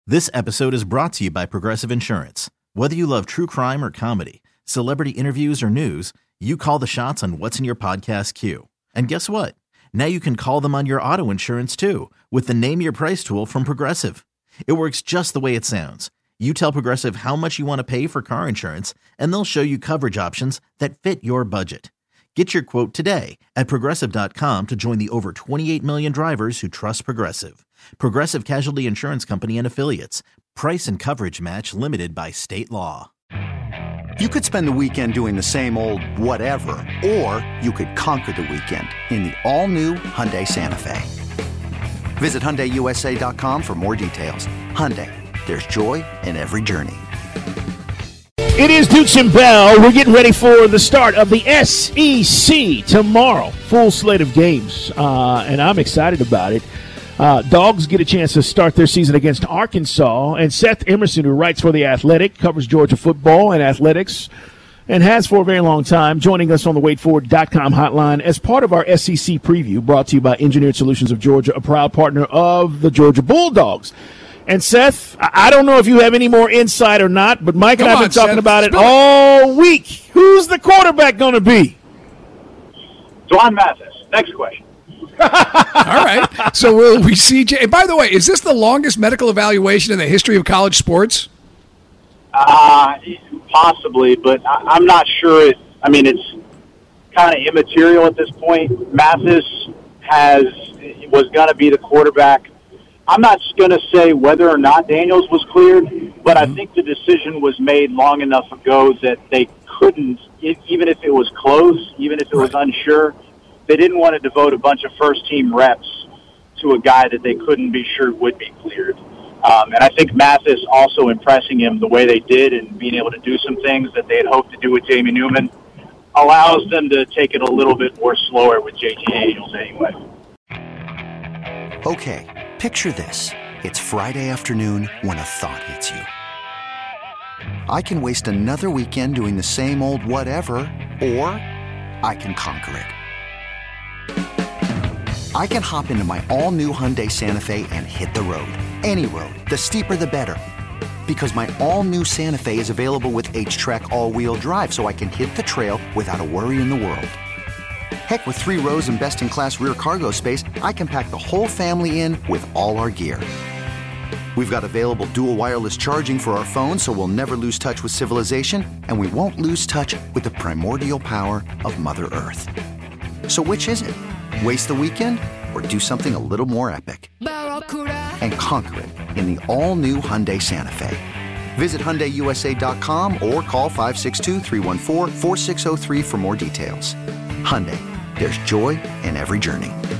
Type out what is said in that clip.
This episode is brought to you by Progressive Insurance. Whether you love true crime or comedy, celebrity interviews or news, you call the shots on what's in your podcast queue. And guess what? Now you can call them on your auto insurance too with the Name Your Price tool from Progressive. It works just the way it sounds. You tell Progressive how much you want to pay for car insurance, and they'll show you coverage options that fit your budget. Get your quote today at Progressive.com to join the over 28 million drivers who trust Progressive. Progressive Casualty Insurance Company and Affiliates. Price and coverage match limited by state law. You could spend the weekend doing the same old whatever, or you could conquer the weekend in the all-new Hyundai Santa Fe. Visit HyundaiUSA.com for more details. Hyundai, there's joy in every journey. It is Dukes and Bell. We're getting ready for the start of the SEC tomorrow. Full slate of games, and I'm excited about it. Dogs get a chance to start their season against Arkansas, and Seth Emerson, who writes for The Athletic, covers Georgia football and athletics, and has for a very long time, joining us on the WaitFor.com hotline as part of our SEC preview, brought to you by Engineered Solutions of Georgia, a proud partner of the Georgia Bulldogs. And Seth, I don't know if you have any more insight or not, but Mike and I have been talking about it all week. Who's the quarterback going to be? Dwan Mathis. Next question. All right. So will we see? By the way, is this the longest medical evaluation in the history of college sports? Possibly, but I'm not sure. It's kind of immaterial at this point. Mathis was going to be the quarterback. I'm not going to say whether or not Daniels was cleared, but I think the decision was made long enough ago that they couldn't, even if it was close, even if it was unsure, they didn't want to devote a bunch of first-team reps to a guy that they couldn't be sure would be cleared. And I think Mathis also impressing him the way they did and being able to do some things that they had hoped to do with Jamie Newman allows them to take it a little bit more slower with JT Daniels anyway. Okay, picture this. It's Friday afternoon when a thought hits you. I can waste another weekend doing the same old whatever, or I can conquer it. I can hop into my all-new Hyundai Santa Fe and hit the road. Any road. The steeper, the better. Because my all-new Santa Fe is available with H-Track all-wheel drive, so I can hit the trail without a worry in the world. Heck, with 3 rows and best-in-class rear cargo space, I can pack the whole family in with all our gear. We've got available dual wireless charging for our phones, so we'll never lose touch with civilization, and we won't lose touch with the primordial power of Mother Earth. So which is it? Waste the weekend or do something a little more epic? And conquer it in the all-new Hyundai Santa Fe. Visit HyundaiUSA.com or call 562-314-4603 for more details. Hyundai, there's joy in every journey.